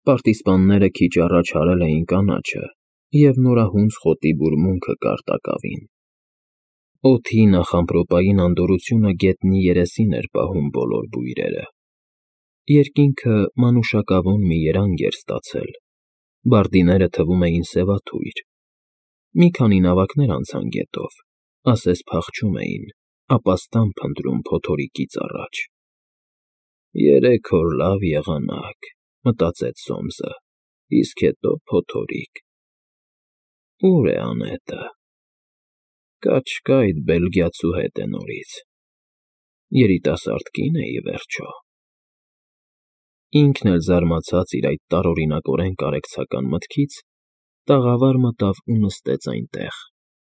Պարտիզպանները քիչ առաջ հարել էին կանաչը և նորահունձ խոտի բուրմունքը կարտակավին։ Օդի նախամպրոպային անդորրությունը գետնի երեսին էր պահում բոլոր բույրերը։ Երկինքը մանուշակավուն մի երանգ էր ստացել, բարդիները թվում էին սևաթույր։ Մի քանի նավակներ անցան գետով, ասես փախչում էին, ապաստան փնտրում փոթորիկից առաջ։ «Երեք օր լավ եղանակ», մտածեց Սոմսը, «իսկ հետո փոթորիկ։ Ո՞ւր է անետը։ Կաչկա այդ բելգիացու հետ է նորից։ Երիտասարդ կին է, ի վերջո»։ Ինքն էլ զարմացած իր այդ տարօրինակորեն կարեկցական մտքից, տաղավար մտավ ու նստեց այնտեղ։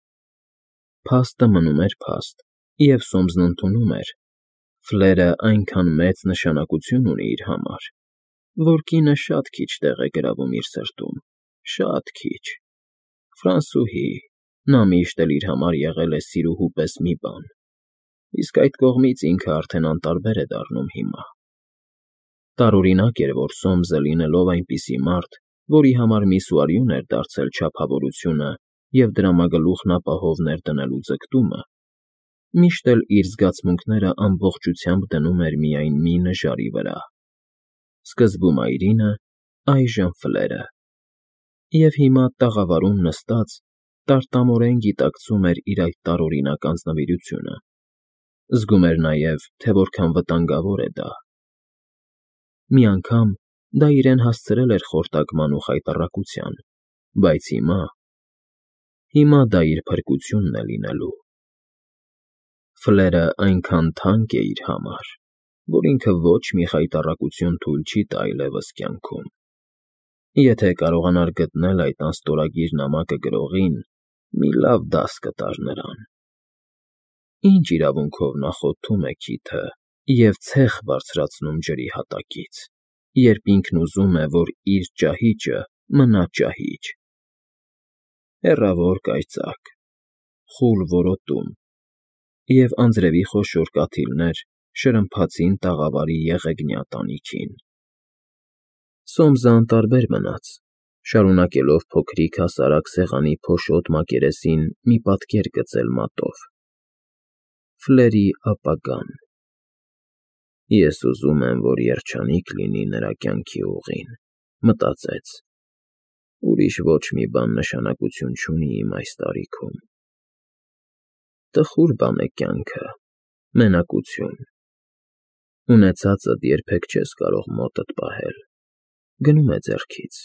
Փաստը մնում էր փաստ, և Սոմսն ընդունում էր. Ֆլերը այնքան մեծ նշանակություն ունի իր համար, որ կինը շատ քիչ տեղ է գրավում իր սրտում, շատ քիչ։ Ֆրանսուհի, նա միշտ էլ իր համար եղել է սիրուհու պես մի բան, իսկ այդ կողմից ինքը արդեն անտարբեր է դառնում հիմա։ Տարօրինակ էր, որ Սոմսը, լինելով այնպիսի մարդ, որի համար միսուարյուն էր դարձել չափավորությունը և դրամագլուխն ապահով ներդնելու ձգտումը, միշտ էլ իր զգացմունքները ամբողջությամբ դնում էր միայն մի նժարի վրա. սկզբում այրինը, այժմ Ֆլերը։ Եվ հիմա տաղավարում նստած տարտամորեն գիտակցում էր իր այդ տարօրինակ անձնվիրությունը, զգում էր նաև, թե որքան վտանգավոր է դա։ Մի անգամ դա իրեն հասցրել էր խորտակման ու խայտառակության, բայց հիմա դա իր փրկությունն է լինելու։ Ֆլերը այնքան թանկ է իր համար, որ ինքը ոչ մի խայտառակություն թույլ չի տա այլևս կյանքում։ Եթե կարողանար գտնել այդ անստորագիր նամակը գրողին, մի լավ դաս կտար նրան։ Ինչ իրավունքով նա խոթում է քիթը և ցեխ բարձրացնում ջրի հատակից, երբ ինքն ուզում է, որ իր ճահիճը մնա ճահիճ։ Հեռավոր կայծակ, խուլ որոտում, և անձրևի խոշոր կաթիլներ շրմփացին տաղավարի եղեգնյա տանիքին։ Սոմսը անտարբեր մնաց, շարունակելով փոքրիկ հասարակ սեղանի փոշոտ մակերեսին մի պատկեր գծել մատով։ Ֆլերի ապագան։ Ես ուզում եմ, որ երջանիկ լինի նրա կյանքի ուղին, մտածեց։ Ուրիշ ոչ մի բան նշանակություն չունի իմ այս տարիքում։ Տխուր բան է կյանքը, մենակություն։ Ունեցածդ երբեք չես կարող մոտդ պահել, գնում է ձեռքից։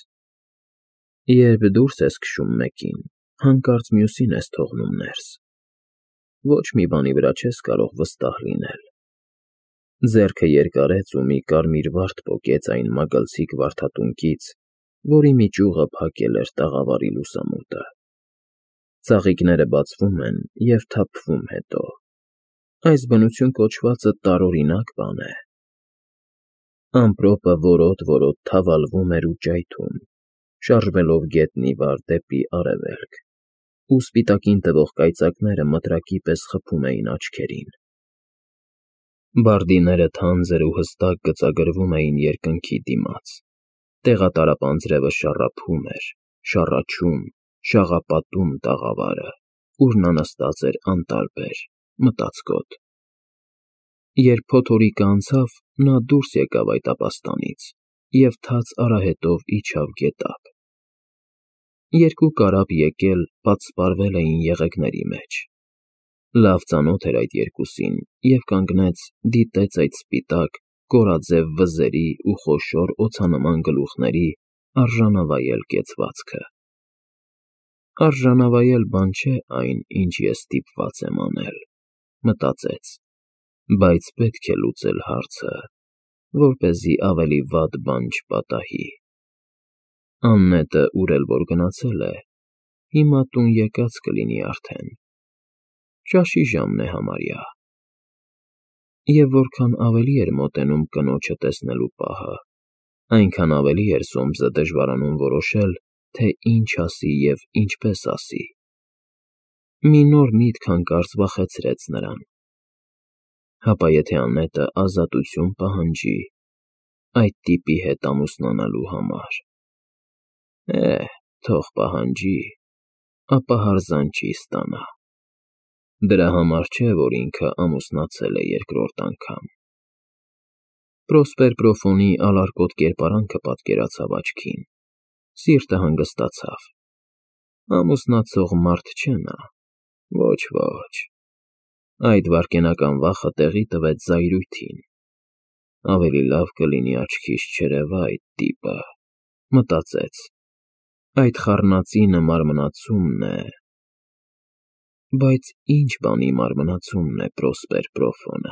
Երբ դուրս ես քշում մեկին, հանկարծ մյուսին ես թողնում ներս։ Ոչ մի բանի վրա չես կարող վստահ լինել։ Ձեռքը երկարեց ու մի կարմիր վարդ պոկեց այն մագլցիկ վարդատունկից, որի մի ճյուղը փակել էր տաղավարի լուսամուտը։ Ծաղիկները բացվում են և թափվում հետո։ Այս բնություն կոչվածը տարօրինակ բան է։ Ամպրոպը որոտ-որոտ թավալվում էր ու ճայթում, շարժվելով գետնի վար դեպի արևելք, ու սպիտակին տվող կայծակները մտրակի պես խփում էին աչքերին։ Բարդիները թանձր ու հստակ գծագրվում էին երկնքի դիմաց, տեղատարապ անձրևը շառափում էր, շառաչում, շաղապատում տաղավարը, ուր նա նստած էր անտարբեր, մտածկոտ։ Երբ փոթորիկը անցավ, նա դուրս եկավ այդ ապաստանից և թաց արահետով իջավ գետակ։ Երկու կարապ եկել պատսպարվել էին եղեգների մեջ։ Լավ ծանոթ էր այդ երկուսին և կանգնեց, դիտեց այդ սպիտակ, կորաձև վզերի ու խոշոր օձանման գլուխների արժանավայել կեցվածքը։ Արժանավայել բան չէ այն, ինչ ես ստիպված եմ անել, մտածեց, բայց պետք է լուծել հարցը, որպեսզի ավելի վատ բան չպատահի։ Աննետը ուր էլ որ գնացել է, հիմա տուն եկած կլինի արդեն։ Ճաշի ժամն է համարյա։ Եվ որքան ավելի էր մոտենում կնոջը տեսնելու պահը, այնքան ավելի էր Սոմսը դժվարանում որոշել, թե ինչ ասի և ինչպես ասի։ Մի նոր միտք հանկարծ վախեցրեց նրան. հապա եթե Աննետը ազատություն պահանջի, այդ տիպի հետ ամուսնանալու համար։ Թող պահանջի, ապա հարզանչի ստանա։ Դրա համար չէ, որ ինքը ամուսնացել է երկրորդ անգամ։ Պրոսպեր Պրոֆոնի ալարկոտ կերպարանքը պատկերացավ աչքին, սիրտը հանգստացավ։ Ամուսնացող մարդ չէ նա, ոչ, այդ վայրկենական վախը տեղի տվեց զայրույթին։ Ավելի լավ կլինի աչքիս չերևա այդ տիպը, մտածեց, այդ խառնածինը մարմնացումն է։ Բայց ինչ բանի մարմնացումն է Պրոսպեր Պրոֆոնը։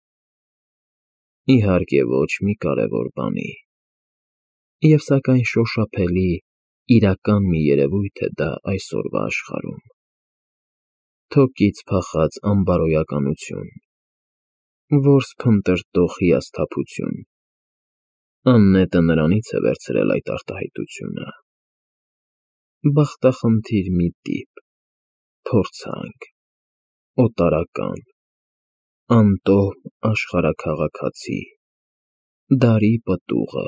Իհարկե ոչ մի կարևոր բանի։ Եվ սակայն շոշափելի, իրական մի երևույթ է դա այսօրվա աշխարհում։ Թոկից փախած անբարոյականություն, որս փնտրտող հիասթափություն։ Աննետը նրանից է վերցրել այդ արտահայտությունը։ Բախտախնդիր մի տիպ, փորձանք, օտարական, անտոհ աշխարհաքաղաքացի, դարի պտուղը։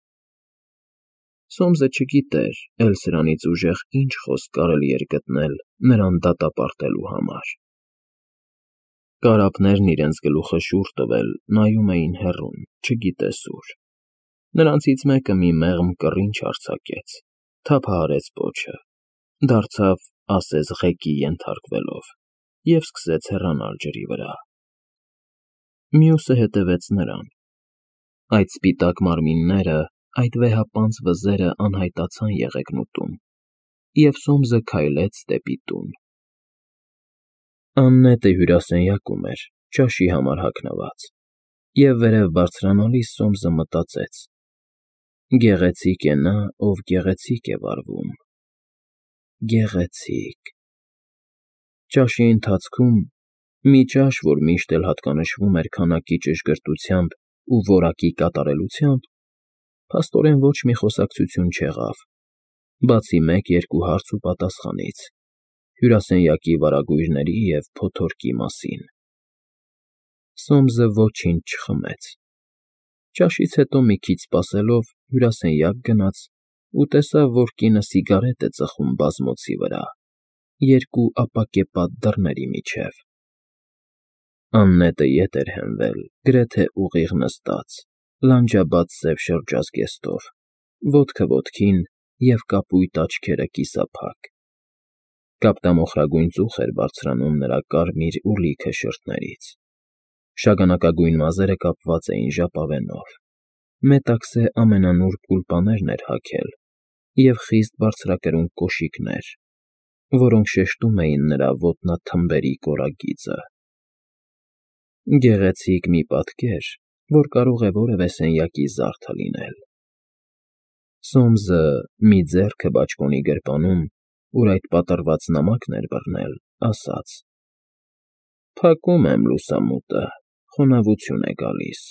Սոմսը չգիտեր էլ սրանից ուժեղ ինչ խոսք կարելի էր գտնել նրան դատապարտելու համար։ Կարապներն իրենց գլուխը շուռ տվել նայում էին հեռուն, չգիտես ուր։ Նրանցից մեկը մի մեղմ կռինչ արձակեց, թափահարեց պոչը, դարձավ ասես ղեկի ենթարկվելով և սկսեց հեռանալ ջրի վրա։ Մյուսը հետևեց նրան։ Այդ սպիտակ մարմինները, այդ վեհապանծ վզերը անհայտացան եղեգնուտում, և Սոմսը քայլեց դեպի տուն։ Աննետը հյուրասենյակում էր, ճաշի համար հագնված, և վերև բարձրանալիս Սոմսը մտածեց. գեղեցիկ է նա, ով գեղեցիկ է վարվում։ Գեղեցիկ… Ճաշի ընթացքում մի ճաշ, որ միշտ էլ հատկանշվում էր քանակի ճշգրտությամբ ու որակի կատարելությամբ, փաստորեն ոչ մի խոսակցություն չեղավ, բացի մեկ֊երկու հարց ու պատասխանից, հյուրասենյակի վարագույրների և փոթորկի մասին։ Սոմսը ոչինչ չխմեց։ Ճաշից հետո մի քիչ սպասելով հյուրասենյակ գնաց ու տեսավ, որ կինը սիգարետ է ծխում բազմոցի վրա, երկու ապակեպատ դռների միջև։ Աննետը ետ էր հենվել, գրեթե ուղիղ նստած, լանջաբաց սև շրջազգեստով, ոտքը ոտքին և կապույտ աչքերը կիսափակ։ Կապտամոխրագույն ծուխ էր բարձրանում նրա կարմիր ու լիքը շրթներից։ Շագանակագույն մազերը կապված էին ժապավենով, մետաքսե ամենանուրբ գուլպաներն էր հագել և խիստ բարձրակրուն կոշիկներ, որոնք շեշտում էին նրա ոտնաթմբերի կորագիծը։ Գեղեցիկ մի պատկեր, որ կարող է որևէ սենյակի զարդը լինել։ Սոմսը, մի ձեռքը բաճկոնի գրպանում, ուր այդ պատռված նամակն էր բռնել, ասաց. «Փակում եմ լուսամուտը, խոնավություն է գալիս»։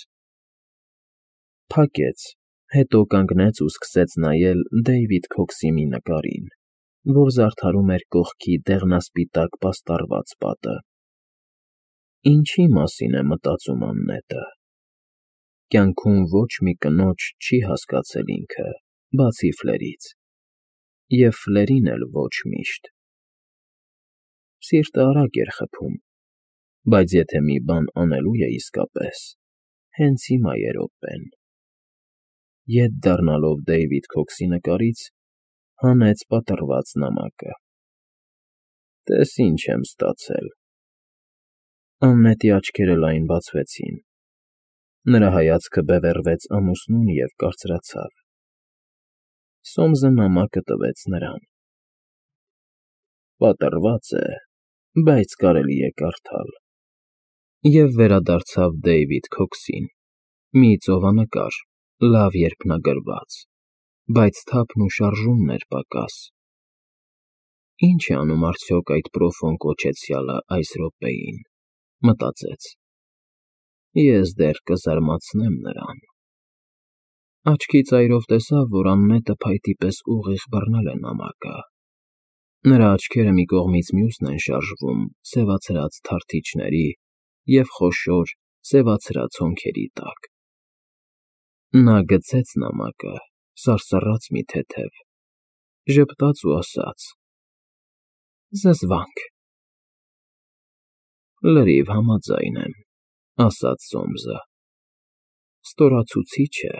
Փակեց, հետո կանգնեց ու սկսեց նայել Դեյվիդ Քոքսի մի նկարին, որ զարդարում էր կողքի դեղնասպիտակ պաստառված պատը։ Ինչի մասին է մտածում Աննետը։ Կյանքում ոչ մի կնոջ չի հասկացել ինքը, բացի Ֆլերից, և Ֆլերին էլ ոչ միշտ։ Սիրտը արագ էր խփում, բայց եթե մի բան անելու է իսկապես, հենց հիմա է րոպեն։ Ետ դառնալով Դեյվիդ Քոքսի նկարից, հանեց պատռված նամակը։ Տես ինչ եմ ստացել։ Աննետի աչքերը լայն բացվեցին։ Նրա հայացքը բևեռվեց ամուսնուն և կարծրացավ։ Սոմսը նամակը տվեց նրան։ Պատռված է, բայց կարելի է կարդալ։ Եվ վերադարձավ Դեյվիդ Քոքսին, մի ծովանկար, լավ երփնագրված, բայց թափն ու շարժումն էր պակաս։ Ինչ է անում արդյոք այդ Պրոֆոն կոչեցյալը այս րոպեին, մտածեց։ Ես դեռ կզարմացնեմ նրան։ Աչքի ծայրով տեսավ, որ Աննետը փայտի պես ուղիղ բռնել է նամակը։ Նրա աչքերը մի կողմից մյուսն են շարժվում սևացրած թարթիչների և խոշոր, սևացրած հոնքերի տակ։ Նա գցեց նամակը, սարսռաց մի թեթև, ժպտաց ու ասաց. «Զզվանք»։ «Լրիվ համաձայն եմ», ասաց Սոմսը, «ստորացուցիչ է,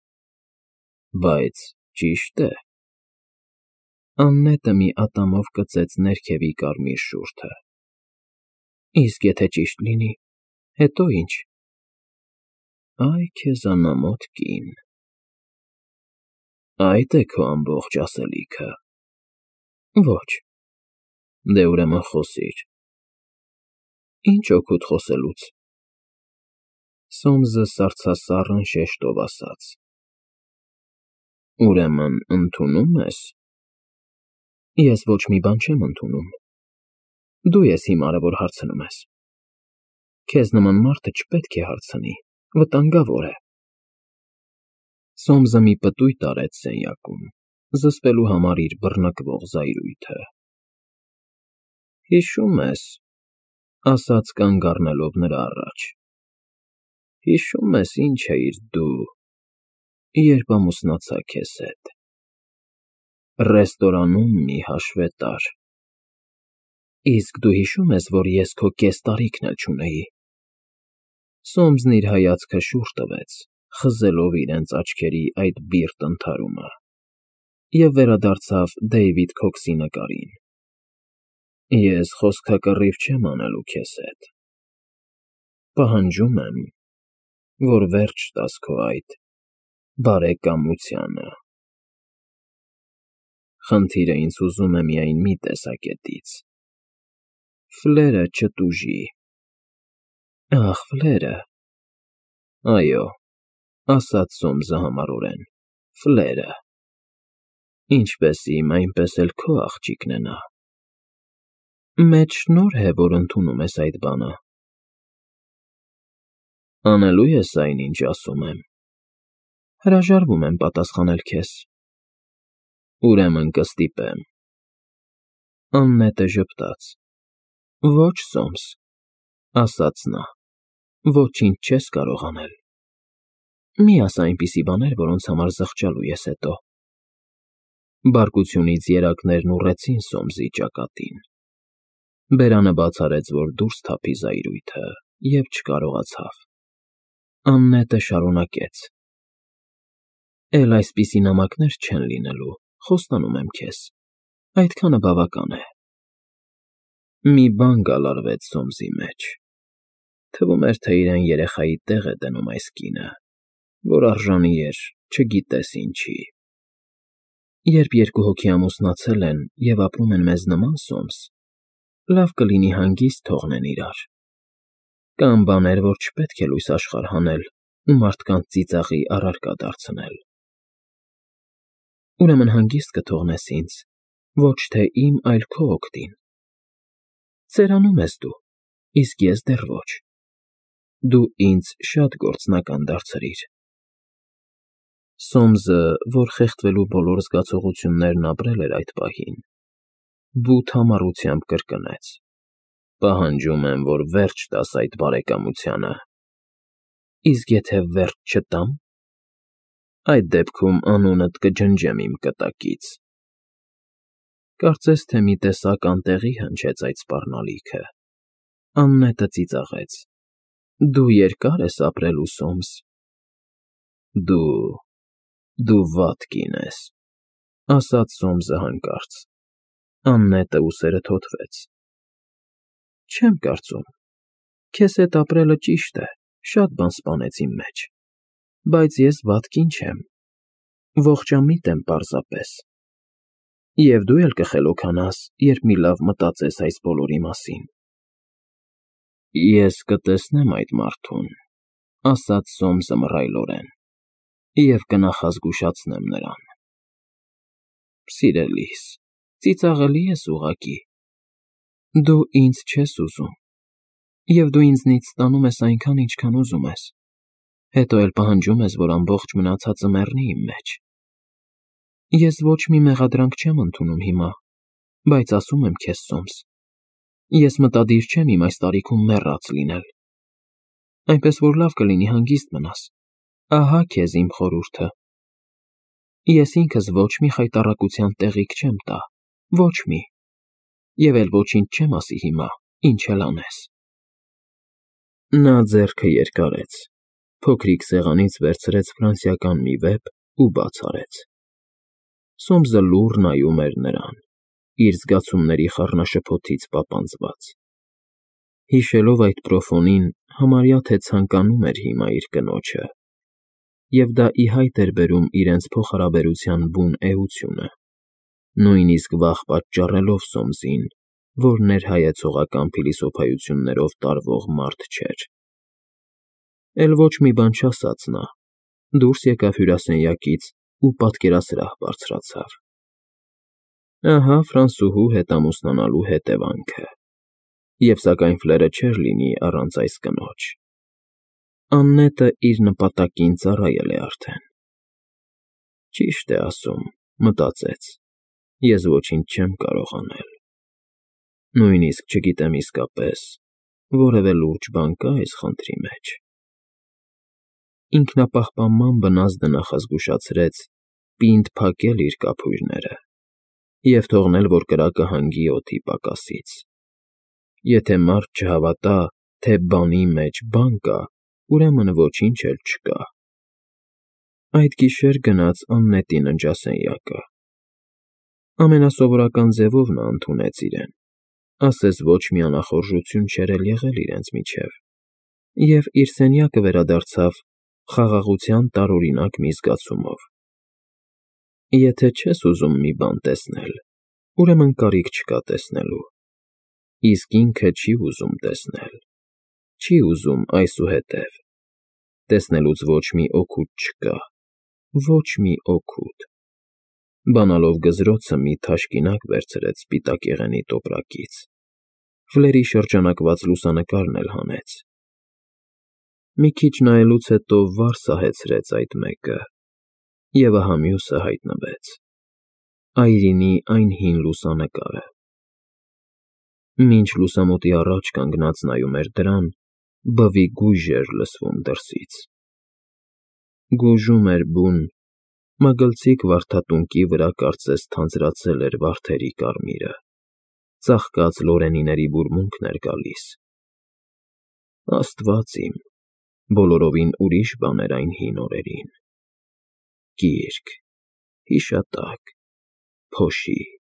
բայց ճիշտ է»։ Աննետը մի ատամով կծեց ներքևի կարմիր շուրթը։ «Իսկ եթե ճիշտ լինի, հետո ի՞նչ»։ «Այ քեզ անամոթ կին»։ «Այդ է քո ամբողջ ասելիքը»։ «Ոչ»։ «Դե ուրեմն խոսիր»։ «Ինչ օգուտ խոսելուց»։ Սոմսը սառցասառն շեշտով ասաց. «Ուրեմն ընդունո՞ւմ ես»։ «Ես ոչ մի բան չեմ ընդունում։ Դու ես հիմարը, որ հարցնում ես։ Քեզ նման մարդը չպետք է հարցնի, վտանգավոր է»։ Սոմսը մի պտույտ արեց սենյակում, զսպելու համար իր բռնկվող զայրույթը։ «Հիշում ես», ասաց կանգ առնելով նրա առաջ, «հիշում ես ինչ էիր դու, երբ ամուսնացա քեզ հետ։ Ռեստորանում մի հաշվետար։ Իսկ դու հիշում ես, որ ես քո կես տարիքն էլ չունեի»։ Սոմսն իր հայացքը շուռ տվեց, խզելով իրենց աչքերի այդ բիրտ ընդհարումը, և վերադարձավ Դեյվիդ Քոքսի նկարին։ «Ես խոսքակռիվ չեմ անելու քեզ հետ։ Պահանջում եմ, որ վերջ տաս քո այդ բարեկամությանը։ Խնդիրը ինձ հուզում է միայն մի տեսակետից. Ֆլերը չտուժի»։ «Ախ, Ֆլերը»։ «Այո», ասաց Սոմսը համառորեն, «Ֆլերը։ Ինչպես իմ, այնպես էլ քո աղջիկն է նա։ Մեծ շնորհ է, որ ընդունում ես այդ բանը»։ «Անելու ես այն, ինչ ասում եմ»։ «Հրաժարվում եմ պատասխանել քեզ»։ «Ուրեմն կստիպեմ»։ Աննետը ժպտաց։ «Ոչ, Սոմս», ասաց նա, «ոչինչ չես կարող անել։ Մի ասա այնպիսի բաներ, որոնց համար զղջալու ես հետո»։ Բարկությունից երակներն ուռեցին Սոմսի ճակատին։ Բերանը բաց արեց, որ դուրս թափի զայրույթը, և չկարողացավ։ Աննետը շարունակեց. «Էլ այսպիսի նամակներ չեն լինելու, խոստանում եմ քեզ, այդքանը բավական է»։ Մի բան գալարվեց Սոմսի մեջ։ Թվում էր, թե իրեն երեխայի տեղ է դնում այս կինը, որ արժանի էր չգիտես ինչի։ Երբ երկու հոգի ամուսնացել են և ապրում են մեզ նման, Սոմս, լավ կլինի հանգիստ թողնեն իրար։ Կան բաներ, որ չպետք է լույս աշխարհ հանել ու մարդկանց ծիծաղի առարկա դարձնել։ Ուրեմն հանգիստ կթողնես ինձ, ոչ թե իմ, այլ քո օգտին։ Ծերանում ես դու, իսկ ես դեռ ոչ։ Դու ինձ շատ գործնական դարձրիր։ Սոմսը, որ խեղդվելու բոլոր զգացողություններն ապրել էր այդ պահին, բութ համառությամբ կրկնեց. «Պահանջում եմ, որ վերջ տաս այդ բարեկամությանը»։ «Իսկ եթե վերջ չտամ»։ «Այդ դեպքում անունդ կջնջեմ իմ կտակից»։ Կարծես թե մի տեսակ անտեղի հնչեց այդ սպառնալիքը։ Աննետը ծիծաղեց. «Դու երկար ես ապրելու, Սոմս»։ Դու վատ կին ես», ասաց Սոմսը հանկարծ։ Աննետը ուսերը թոթվեց։ «Չեմ կարծում։ Քեզ հետ ապրելը ճիշտ է, շատ բան սպանեց իմ մեջ, բայց ես վատ կին չեմ, ողջամիտ եմ պարզապես։ Եվ դու էլ կխելոքանաս, երբ մի լավ մտածես այս բոլորի մասին»։ «Ես կտեսնեմ այդ մարդուն», ասաց Սոմսը մռայլորեն, «և կնախազգուշացնեմ նրան»։ «Սիրելիս, ծիծաղելի ես ուղղակի։ Դու ինձ չես ուզում, և դու ինձնից ստանում ես այնքան, ինչքան ուզում ես, հետո էլ պահանջում ես, որ ամբողջ մնացածը մեռնի իմ մեջ։ Ես ոչ մի մեղադրանք չեմ ընդունում հիմա, բայց ասում եմ քեզ, Սոմս, ես մտադիր չեմ իմ այս տարիքում մեռած լինել։ Այնպես որ լավ կլինի հանգիստ մնաս, Ահա քեզ իմ խորհուրդը։ Ես ինքս ոչ մի խայտառակության տեղիք չեմ տա, ոչ մի, և էլ ոչինչ չեմ ասի հիմա, ինչ էլ անես։ Նա ձեռքը երկարեց, փոքրիկ սեղանից վերցրեց ֆրանսիական մի վեպ ու բաց արեց։ Սոմսը լուռ նայում էր նրան, իր զգացումների խառնաշփոթից պապանձված։ Հիշելով այդ պրոֆոնին, համարյա թե ցանկանում էր հիմա իր կնոջը, և դա ի հայտ էր բերում իրենց փոխհարաբերության բուն էությունը, նույնիսկ վախ պատճառելով Սոմսին, որ ներհայեցողական փիլիսոփայություններով տարվող մարդ չէր։ Էլ ոչ մի բան չասաց նա, դուրս եկավ հյուրասենյակից ու պատկերասրահ բարձրացավ։ Ահա Ֆրանսուհու հետ ամուսնանալու հետևանքը, և սակայն ֆլերը չէր լինի առանց այս կնոջ։ Աննետը իր նպատակին ծառայել է արդեն։ Ճիշտ է ասում, մտածեց, ես ոչինչ չեմ կարող անել։ Նույնիսկ չգիտեմ իսկապես, որևէ լուրջ բան կա՞ այս խնդրի մեջ։ Ինքնապահպանման բնազդը նախազգուշացրեց պինդ փակել իր կափույրները և թողնել, որ կրակը հանգի օդի պակասից։ Եթե մարդ չհավատա, թե բանի մեջ բան կա, ուրեմն ոչինչ էլ չկա։ Այդ գիշեր գնաց Աննետի ննջասենյակը։ Ամենասովորական ձևով նա ընդունեց իրեն, ասես ոչ մի անախորժություն չէր էլ եղել իրենց միջև, և իր սենյակը վերադարձավ խաղաղության տարօրինակ մի զգացումով։ Եթե չես ուզում մի բան տեսնել, ուրեմն կարիք չկա տեսնելու, իսկ ինքը չի ուզում տեսնել, չի ուզում այսուհետև, տեսնելուց ոչ մի օգուտ չկա, ոչ մի օգուտ։ Բանալով գզրոցը մի թաշկինակ վերցրեց սպիտակեղենի տոպրակից, ֆլերի շրջանակված լուսանկարն էլ հանեց։ Մի քիչ նայելուց հետո վար սահեցրեց այդ մեկը, և ահա մյուսը հայտնվեց՝ այրինի այն հին լուսանկարը։ Մինչ լուսամուտի առաջ կանգնած նայում էր դրան, բվի գույժ էր լսվում դրսից։ Գուժում էր բուն, մագլցիկ վարդատունկի վրա կարծես թանձրացել էր վարդերի կարմիրը, ծաղկած լորենիների բուրմունքն էր գալիս։ Աստված իմ, բոլորովին ուրիշ բան էր այն հին օրերին։ Գիրք, հիշատակ, փոշի։